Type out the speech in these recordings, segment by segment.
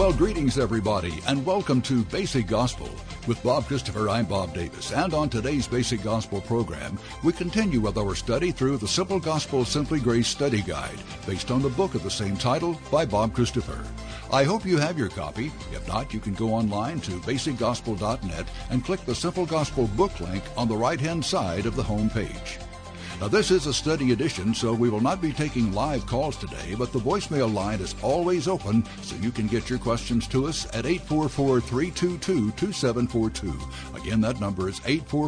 Well, greetings, everybody, and welcome to Basic Gospel. With Bob Christopher, I'm Bob Davis, and on today's Basic Gospel program, we continue with our study through the Simple Gospel Simply Grace Study Guide, based on the book of the same title by Bob Christopher. I hope you have your copy. If not, you can go online to basicgospel.net and click the Simple Gospel book link on the right-hand side of the home page. Now, this is a study edition, so we will not be taking live calls today, but the voicemail line is always open, so you can get your questions to us at 844-322-2742. Again, that number is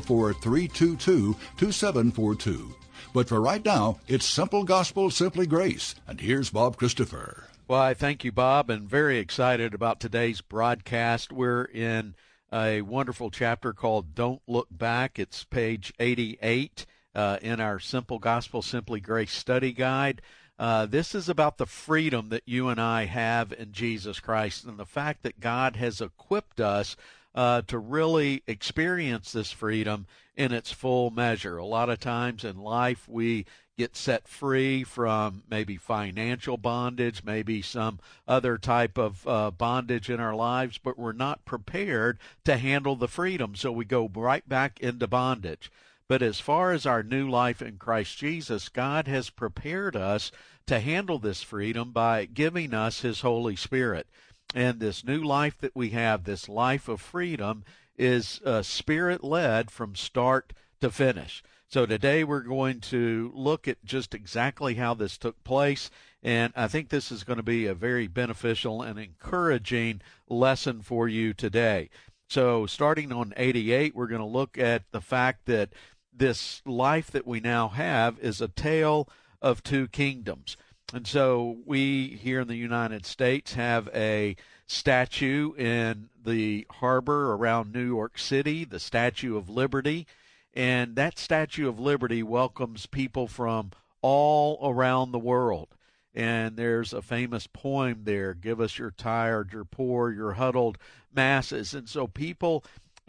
844-322-2742. But for right now, it's Simple Gospel, Simply Grace. And here's Bob Christopher. Well, I thank you, Bob, and very excited about today's broadcast. We're in a wonderful chapter called Don't Look Back. It's page 88. In our Simple Gospel, Simply Grace Study Guide. This is about the freedom that you and I have in Jesus Christ and the fact that God has equipped us to really experience this freedom in its full measure. A lot of times in life we get set free from maybe financial bondage, maybe some other type of bondage in our lives, but we're not prepared to handle the freedom, so we go right back into bondage. But as far as our new life in Christ Jesus, God has prepared us to handle this freedom by giving us His Holy Spirit. And this new life that we have, this life of freedom, is Spirit-led from start to finish. So today we're going to look at just exactly how this took place, and I think this is going to be a very beneficial and encouraging lesson for you today. So starting on 88, we're going to look at the fact that this life that we now have is a tale of two kingdoms. And so we here in the United States have a statue in the harbor around New York City, the Statue of Liberty. And that Statue of Liberty welcomes people from all around the world. And there's a famous poem there, "Give us your tired, your poor, your huddled masses." And so people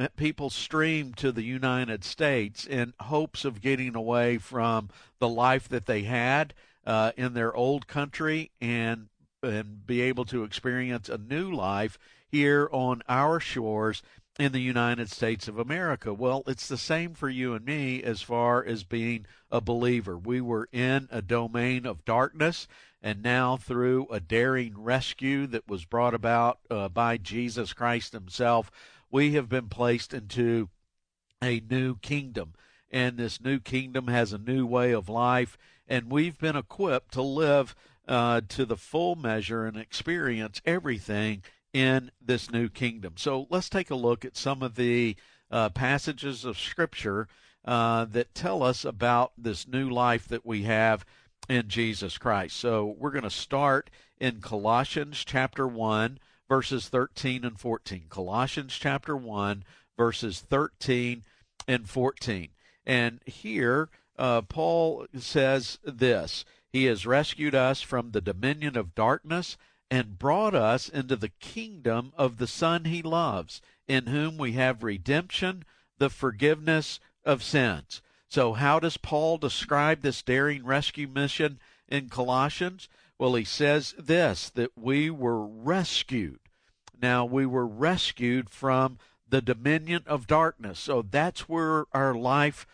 stream to the United States in hopes of getting away from the life that they had in their old country and be able to experience a new life here on our shores in the United States of America. Well, it's the same for you and me as far as being a believer. We were in a domain of darkness, and now through a daring rescue that was brought about by Jesus Christ Himself, we have been placed into a new kingdom. And this new kingdom has a new way of life, and we've been equipped to live to the full measure and experience everything in this new kingdom. So let's take a look at some of the passages of Scripture that tell us about this new life that we have in Jesus Christ. So we're going to start in Colossians chapter 1, verses 13 and 14. Colossians chapter 1, verses 13 and 14. And here Paul says this: He has rescued us from the dominion of darkness and brought us into the kingdom of the Son He loves, in whom we have redemption, the forgiveness of sins. So how does Paul describe this daring rescue mission in Colossians? Well, he says this, that we were rescued. Now, we were rescued from the dominion of darkness. So that's where our life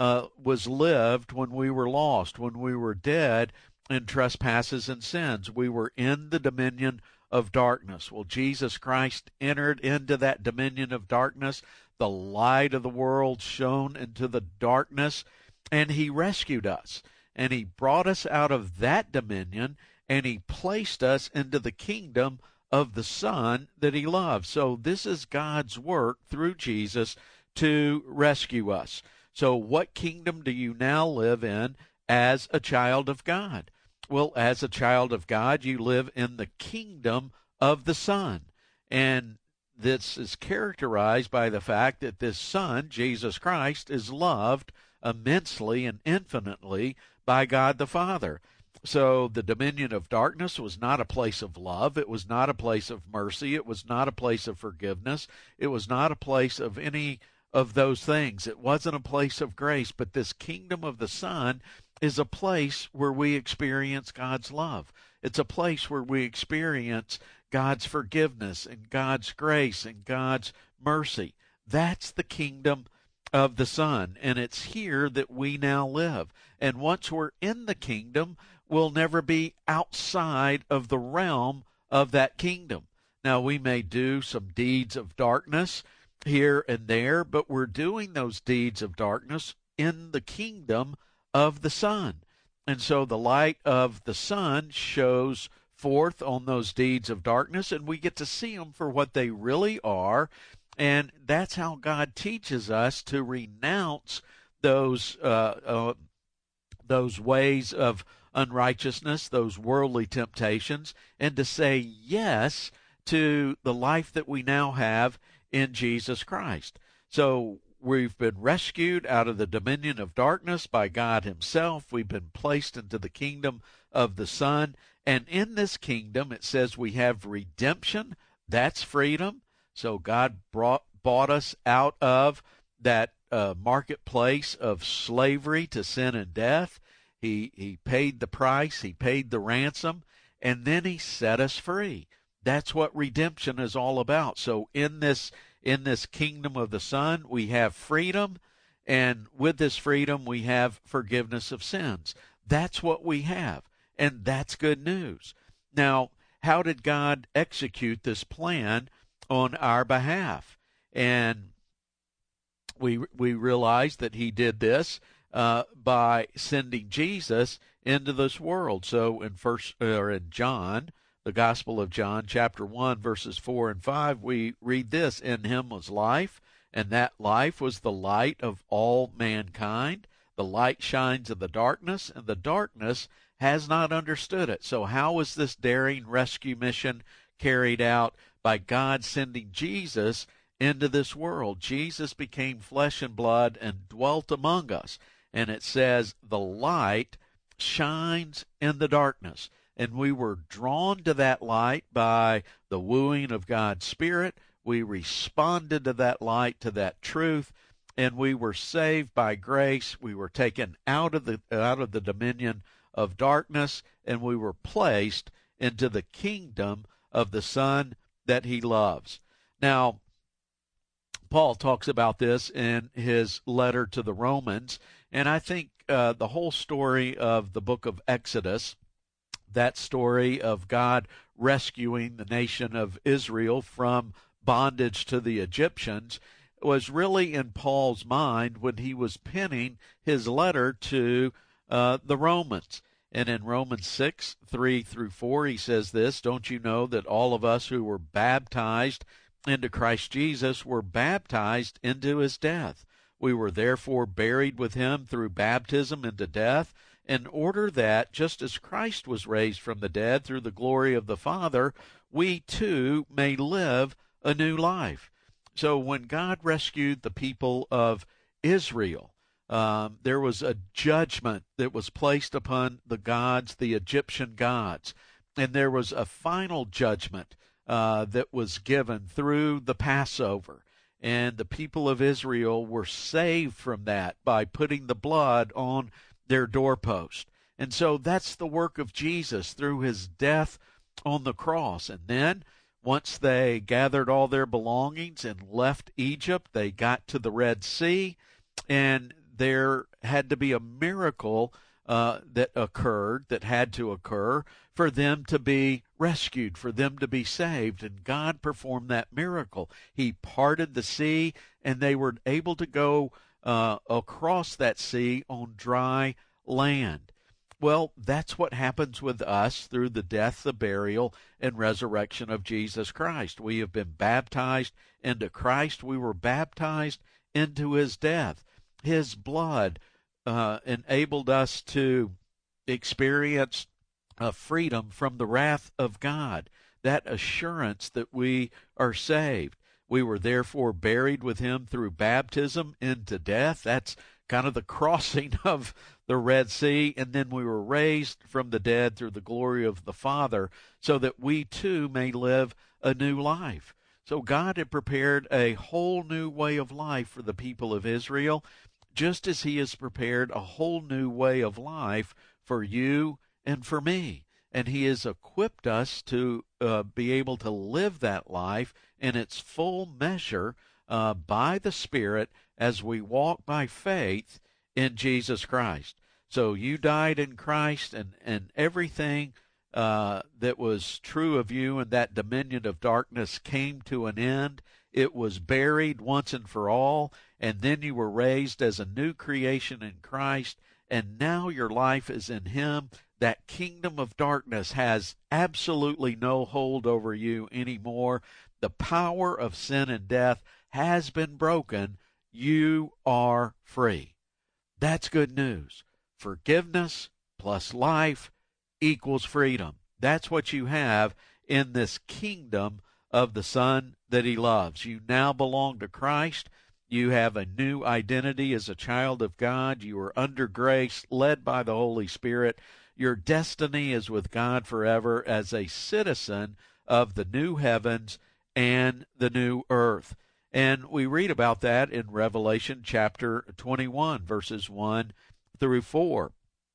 was lived when we were lost, when we were dead in trespasses and sins. We were in the dominion of darkness. Well, Jesus Christ entered into that dominion of darkness. The light of the world shone into the darkness, and He rescued us. And He brought us out of that dominion, and He placed us into the kingdom of the Son that He loves. So this is God's work through Jesus to rescue us. So what kingdom do you now live in as a child of God? Well, as a child of God, you live in the kingdom of the Son. And this is characterized by the fact that this Son, Jesus Christ, is loved immensely and infinitely by God the Father. So the dominion of darkness was not a place of love. It was not a place of mercy. It was not a place of forgiveness. It was not a place of any of those things. It wasn't a place of grace, but this kingdom of the Son is a place where we experience God's love. It's a place where we experience God's forgiveness and God's grace and God's mercy. That's the kingdom of the Son, and it's here that we now live. And once we're in the kingdom, we'll never be outside of the realm of that kingdom. Now, we may do some deeds of darkness here and there, but we're doing those deeds of darkness in the kingdom of the Son. And so the light of the Son shows forth on those deeds of darkness, and we get to see them for what they really are. And that's how God teaches us to renounce those ways of unrighteousness, those worldly temptations, and to say yes to the life that we now have in Jesus Christ. So we've been rescued out of the dominion of darkness by God himself. We've been placed into the kingdom of the Son. And in this kingdom, it says we have redemption. That's freedom. So God bought us out of that marketplace of slavery to sin and death. He paid the price. He paid the ransom. And then he set us free. That's what redemption is all about. So in this kingdom of the Son, we have freedom, and with this freedom, we have forgiveness of sins. That's what we have, and that's good news. Now, how did God execute this plan on our behalf? And we realize that he did this by sending Jesus into this world. So in John, the Gospel of John, chapter 1, verses 4 and 5, we read this: "In him was life, and that life was the light of all mankind. The light shines in the darkness, and the darkness has not understood it." So how was this daring rescue mission carried out? By God sending Jesus into this world. Jesus became flesh and blood and dwelt among us. And it says the light shines in the darkness. And we were drawn to that light by the wooing of God's Spirit. We responded to that light, to that truth, and we were saved by grace. We were taken out of the dominion of darkness, and we were placed into the kingdom of the Son that he loves. Now, Paul talks about this in his letter to the Romans, and I think the whole story of the book of Exodus, that story of God rescuing the nation of Israel from bondage to the Egyptians, was really in Paul's mind when he was penning his letter to the Romans. And in Romans 6, 3 through 4, he says this: "Don't you know that all of us who were baptized into Christ Jesus were baptized into his death? We were therefore buried with him through baptism into death, in order that, just as Christ was raised from the dead through the glory of the Father, we too may live a new life." So when God rescued the people of Israel, there was a judgment that was placed upon the Egyptian gods. And there was a final judgment that was given through the Passover. And the people of Israel were saved from that by putting the blood on their doorpost. And so that's the work of Jesus through his death on the cross. And then once they gathered all their belongings and left Egypt, they got to the Red Sea, and there had to be a miracle that had to occur for them to be rescued, for them to be saved. And God performed that miracle. He parted the sea, and they were able to go across that sea on dry land. Well, that's what happens with us through the death, the burial, and resurrection of Jesus Christ. We have been baptized into Christ. We were baptized into his death. His blood enabled us to experience freedom from the wrath of God, that assurance that we are saved. We were therefore buried with him through baptism into death. That's kind of the crossing of the Red Sea. And then we were raised from the dead through the glory of the Father, so that we too may live a new life. So God had prepared a whole new way of life for the people of Israel, just as he has prepared a whole new way of life for you and for me. and he has equipped us to be able to live that life in its full measure by the Spirit as we walk by faith in Jesus Christ. So you died in Christ, and everything that was true of you and that dominion of darkness came to an end. It was buried once and for all, and then you were raised as a new creation in Christ, and now your life is in him. That kingdom of darkness has absolutely no hold over you anymore. The power of sin and death has been broken. You are free. That's good news. Forgiveness plus life equals freedom. That's what you have in this kingdom of the Son that he loves. You now belong to Christ. You have a new identity as a child of God. You are under grace, led by the Holy Spirit. Your destiny is with God forever as a citizen of the new heavens and the new earth. And we read about that in Revelation chapter 21, verses 1 through 4.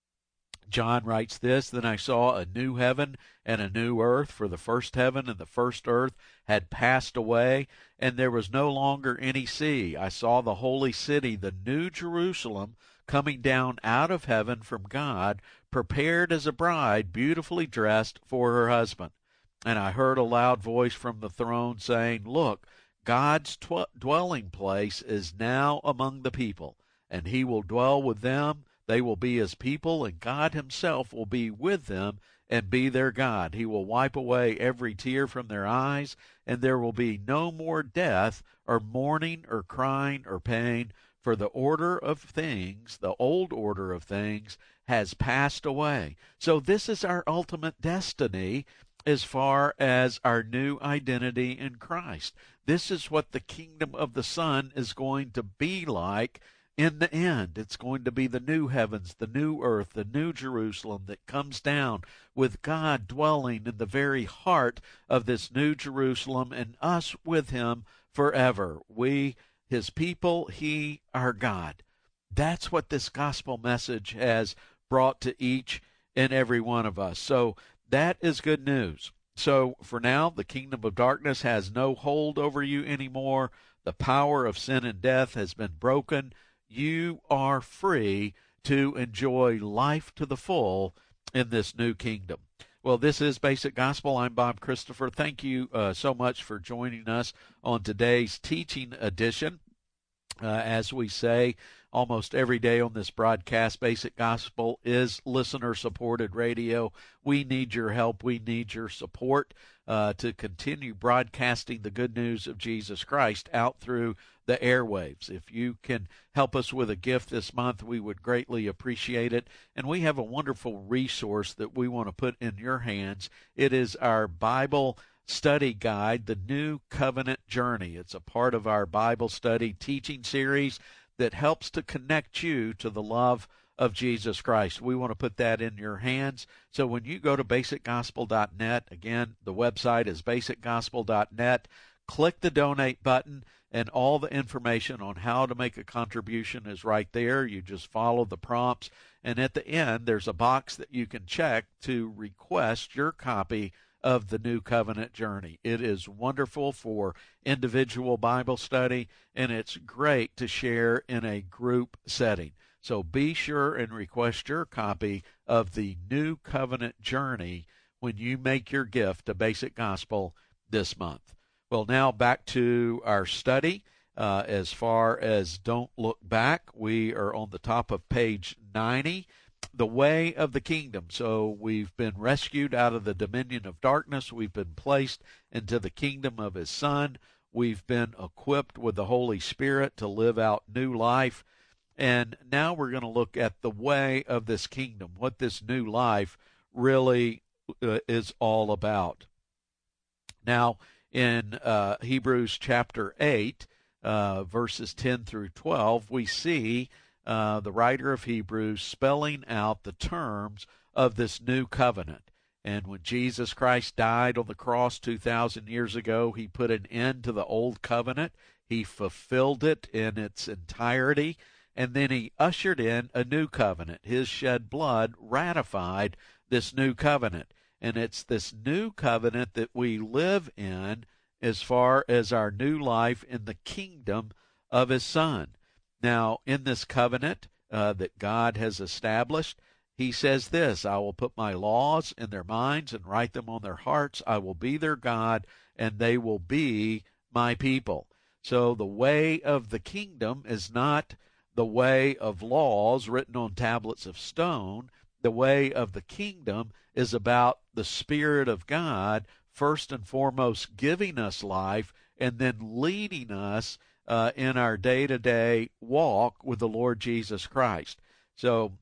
John writes this, "Then I saw a new heaven and a new earth, for the first heaven and the first earth had passed away, and there was no longer any sea. I saw the holy city, the new Jerusalem, coming down out of heaven from God, prepared as a bride, beautifully dressed for her husband. And I heard a loud voice from the throne saying, 'Look, God's dwelling place is now among the people, and he will dwell with them. They will be his people, and God himself will be with them and be their God. He will wipe away every tear from their eyes, and there will be no more death or mourning or crying or pain, for the order of things, the old order of things, has passed away.'" So this is our ultimate destiny as far as our new identity in Christ. This is what the kingdom of the Son is going to be like in the end. It's going to be the new heavens, the new earth, the new Jerusalem that comes down with God dwelling in the very heart of this new Jerusalem and us with him forever. We, his people, he, our God. That's what this gospel message has brought to each and every one of us. So that is good news. So for now, the kingdom of darkness has no hold over you anymore. The power of sin and death has been broken. You are free to enjoy life to the full in this new kingdom. Well, this is Basic Gospel. I'm Bob Christopher. Thank you so much for joining us on today's teaching edition. As we say almost every day on this broadcast, Basic Gospel is listener-supported radio. We need your help. We need your support to continue broadcasting the good news of Jesus Christ out through the airwaves. If you can help us with a gift this month, we would greatly appreciate it. And we have a wonderful resource that we want to put in your hands. It is our Bible study guide, The New Covenant Journey. It's a part of our Bible study teaching series that helps to connect you to the love of Jesus Christ. We want to put that in your hands. So when you go to basicgospel.net, again, the website is basicgospel.net, click the donate button, and all the information on how to make a contribution is right there. You just follow the prompts, and at the end, there's a box that you can check to request your copy of the New Covenant Journey. It is wonderful for individual Bible study, and it's great to share in a group setting. So be sure and request your copy of the New Covenant Journey when you make your gift to Basic Gospel this month. Well, now back to our study. As far as Don't Look Back, we are on the top of page 90. The way of the kingdom. So we've been rescued out of the dominion of darkness. We've been placed into the kingdom of his Son. We've been equipped with the Holy Spirit to live out new life. And now we're going to look at the way of this kingdom, what this new life really is all about. Now, in Hebrews chapter 8, verses 10 through 12, we see the writer of Hebrews spelling out the terms of this new covenant. And when Jesus Christ died on the cross 2,000 years ago, he put an end to the old covenant. He fulfilled it in its entirety. And then he ushered in a new covenant. His shed blood ratified this new covenant. And it's this new covenant that we live in as far as our new life in the kingdom of his Son. Now, in this covenant that God has established, he says this, I will put my laws in their minds and write them on their hearts. I will be their God, and they will be my people. So the way of the kingdom is not the way of laws written on tablets of stone. The way of the kingdom is about the Spirit of God, first and foremost giving us life, and then leading us in our day-to-day walk with the Lord Jesus Christ. So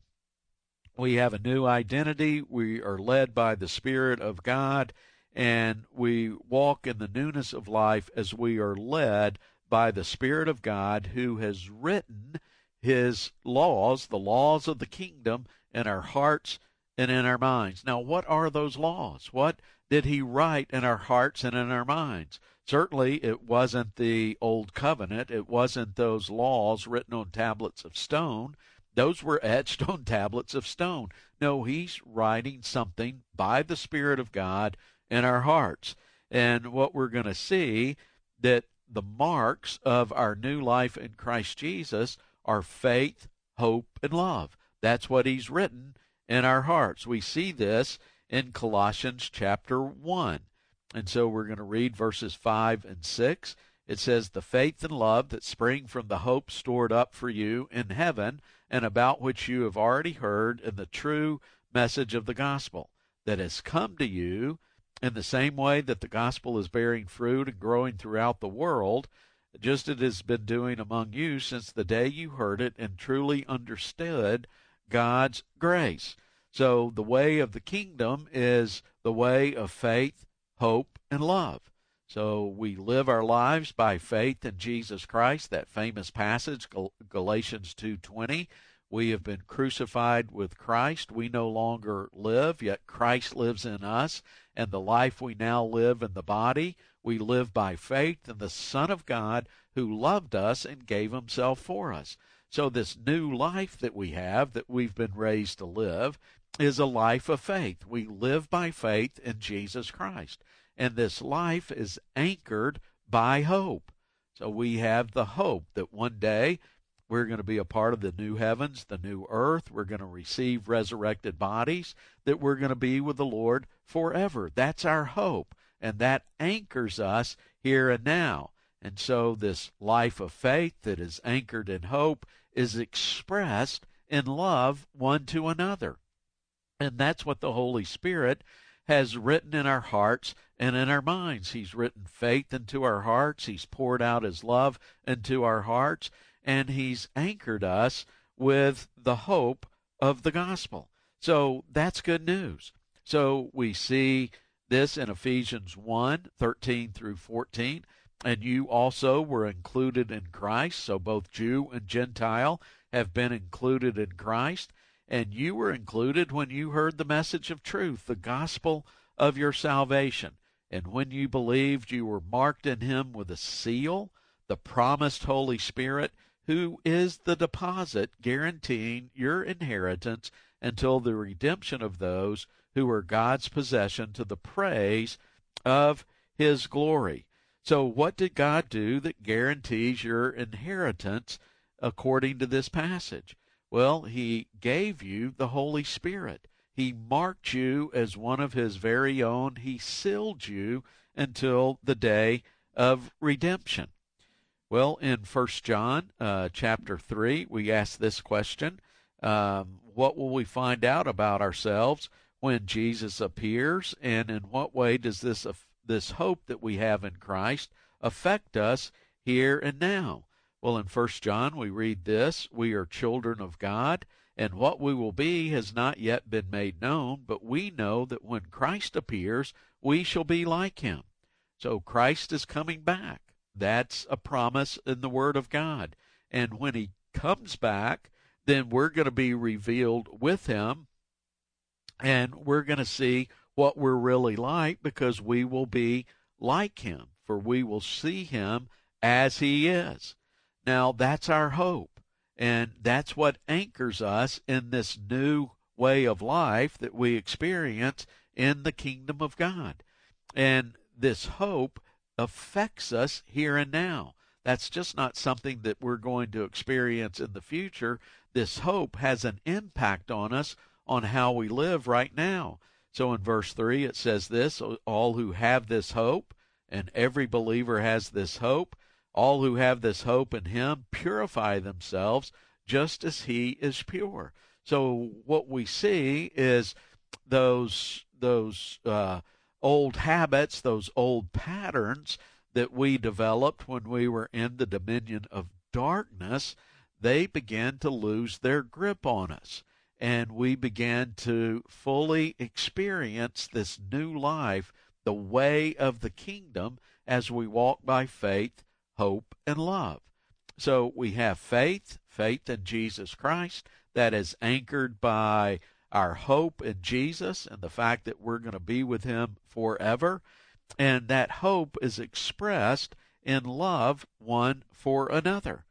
we have a new identity. We are led by the Spirit of God, and we walk in the newness of life as we are led by the Spirit of God, who has written his laws, the laws of the kingdom, in our hearts and in our minds. Now, what are those laws? What did he write in our hearts and in our minds? Certainly, it wasn't the Old Covenant. It wasn't those laws written on tablets of stone. Those were etched on tablets of stone. No, he's writing something by the Spirit of God in our hearts. And what we're going to see, that the marks of our new life in Christ Jesus are faith, hope, and love. That's what he's written in our hearts. We see this in Colossians chapter 1. And so we're going to read verses 5 and 6. It says, the faith and love that spring from the hope stored up for you in heaven, and about which you have already heard in the true message of the gospel, that has come to you in the same way that the gospel is bearing fruit and growing throughout the world, just as it has been doing among you since the day you heard it and truly understood God's grace. So the way of the kingdom is the way of faith, hope, and love. So we live our lives by faith in Jesus Christ, that famous passage, Galatians 2:20. We have been crucified with Christ. We no longer live, yet Christ lives in us. And the life we now live in the body, we live by faith in the Son of God who loved us and gave himself for us. So this new life that we have, that we've been raised to live, is a life of faith. We live by faith in Jesus Christ. And this life is anchored by hope. So we have the hope that one day we're going to be a part of the new heavens, the new earth. We're going to receive resurrected bodies, that we're going to be with the Lord forever. That's our hope, and that anchors us here and now. And so this life of faith that is anchored in hope is expressed in love one to another. And that's what the Holy Spirit has written in our hearts and in our minds. He's written faith into our hearts. He's poured out his love into our hearts. And he's anchored us with the hope of the gospel. So that's good news. So we see this in Ephesians 1:13 through 14. And you also were included in Christ. So both Jew and Gentile have been included in Christ. And you were included when you heard the message of truth, the gospel of your salvation. And when you believed, you were marked in him with a seal, the promised Holy Spirit, who is the deposit guaranteeing your inheritance until the redemption of those who are God's possession, to the praise of his glory. So what did God do that guarantees your inheritance according to this passage? Well, he gave you the Holy Spirit. He marked you as one of his very own. He sealed you until the day of redemption. Well, in 1 John chapter 3, we ask this question. What will we find out about ourselves when Jesus appears? And in what way does this hope that we have in Christ affect us here and now? Well, in 1 John, we read this: we are children of God, and what we will be has not yet been made known, but we know that when Christ appears, we shall be like him. So Christ is coming back. That's a promise in the Word of God. And when he comes back, then we're going to be revealed with him, and we're going to see what we're really like, because we will be like him, for we will see him as he is. Now, that's our hope, and that's what anchors us in this new way of life that we experience in the kingdom of God. And this hope affects us here and now. That's just not something that we're going to experience in the future. This hope has an impact on us on how we live right now. So in verse 3 it says this, all who have this hope, and every believer has this hope, all who have this hope in him purify themselves just as he is pure. So what we see is those old habits, those old patterns that we developed when we were in the dominion of darkness, they began to lose their grip on us. And we began to fully experience this new life, the way of the kingdom, as we walk by faith, hope, and love. So we have faith in Jesus Christ that is anchored by our hope in Jesus and the fact that we're going to be with him forever. And that hope is expressed in love one for another.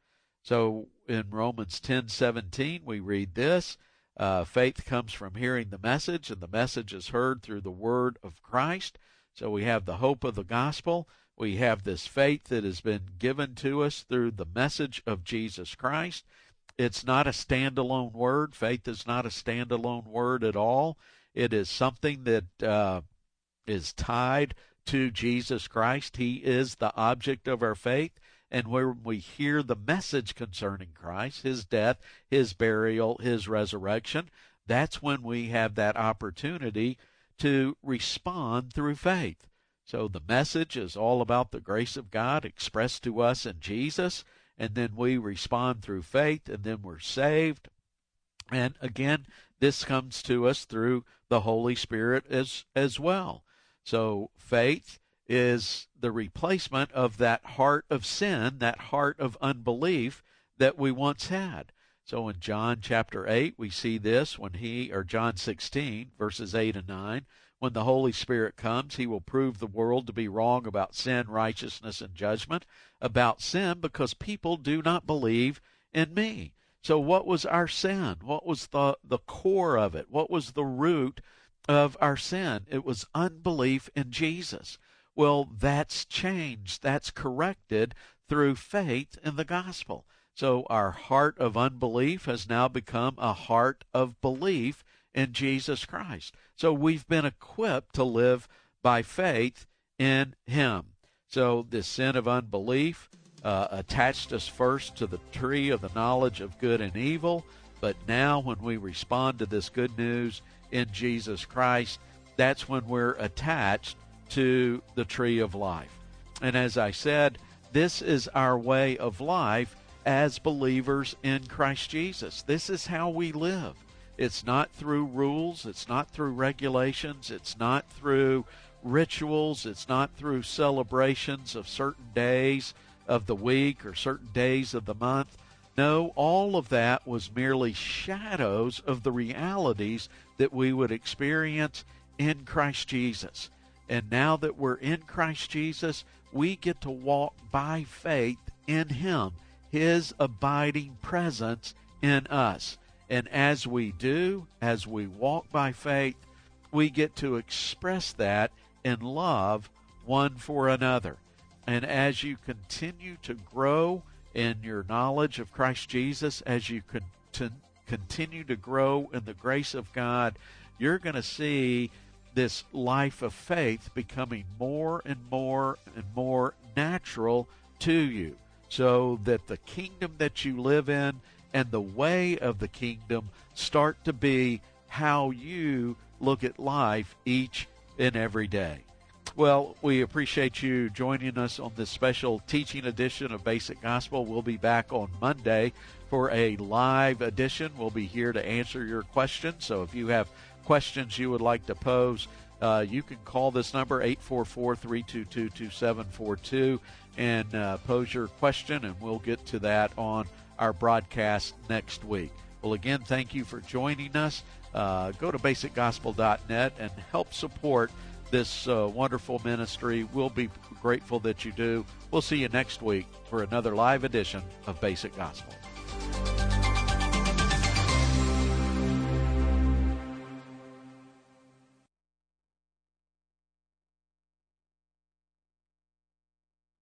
So in Romans 10:17 we read this, faith comes from hearing the message, and the message is heard through the word of Christ. So we have the hope of the gospel. We have this faith that has been given to us through the message of Jesus Christ. It's not a standalone word. Faith is not a standalone word at all. It is something that is tied to Jesus Christ. He is the object of our faith. And when we hear the message concerning Christ, his death, his burial, his resurrection, that's when we have that opportunity to respond through faith. So the message is all about the grace of God expressed to us in Jesus, and then we respond through faith, and then we're saved. And again, this comes to us through the Holy Spirit as well. So faith is the replacement of that heart of sin, that heart of unbelief that we once had. So in John chapter 8, we see this or John 16, verses 8 and 9, when the Holy Spirit comes, he will prove the world to be wrong about sin, righteousness, and judgment. About sin, because people do not believe in me. So what was our sin? What was the core of it? What was the root of our sin? It was unbelief in Jesus. Well, that's changed. That's corrected through faith in the gospel. So our heart of unbelief has now become a heart of belief in Jesus Christ. So we've been equipped to live by faith in him. So this sin of unbelief attached us first to the tree of the knowledge of good and evil, but now when we respond to this good news in Jesus Christ, that's when we're attached to the tree of life. And as I said, this is our way of life as believers in Christ Jesus. This is how we live. It's not through rules. It's not through regulations. It's not through rituals. It's not through celebrations of certain days of the week or certain days of the month. No, all of that was merely shadows of the realities that we would experience in Christ Jesus. And now that we're in Christ Jesus, we get to walk by faith in him, his abiding presence in us. And as we do, as we walk by faith, we get to express that in love one for another. And as you continue to grow in your knowledge of Christ Jesus, as you continue to grow in the grace of God, you're going to see this life of faith becoming more and more and more natural to you, so that the kingdom that you live in and the way of the kingdom start to be how you look at life each and every day. Well, we appreciate you joining us on this special teaching edition of Basic Gospel. We'll be back on Monday for a live edition. We'll be here to answer your questions. So if you have questions you would like to pose, you can call this number, 844-322-2742, and pose your question, and we'll get to that on our broadcast next week. Well, again, thank you for joining us. Go to basicgospel.net and help support this wonderful ministry. We'll be grateful that you do. We'll see you next week for another live edition of Basic Gospel.